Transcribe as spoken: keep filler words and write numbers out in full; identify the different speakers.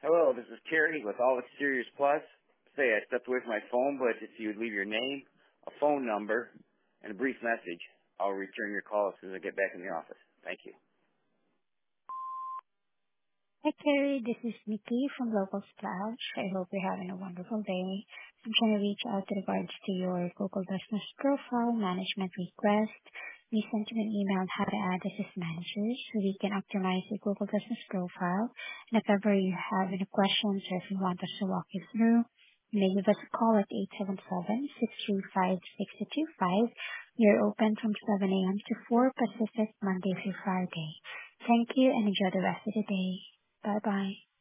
Speaker 1: Hello, this is Terry with All Exteriors Plus. Say I stepped away from my phone, but if you would leave your name, a phone number, and a brief message, I'll return your call as soon as I get back in the office. Thank you.
Speaker 2: Hi, Terry. This is Nikki from Local Splash. I hope you're having a wonderful day. I'm trying to reach out to regards to your Google Business Profile Management request. We sent you an email on how to add us as managers so we can optimize your Google Business Profile. And if ever you have any questions or if you want us to walk you through, you may give us a call at eight seven seven, six three five, six two two five. We are open from seven a.m. to four Pacific, Monday through Friday. Thank you and enjoy the rest of the day. Bye bye.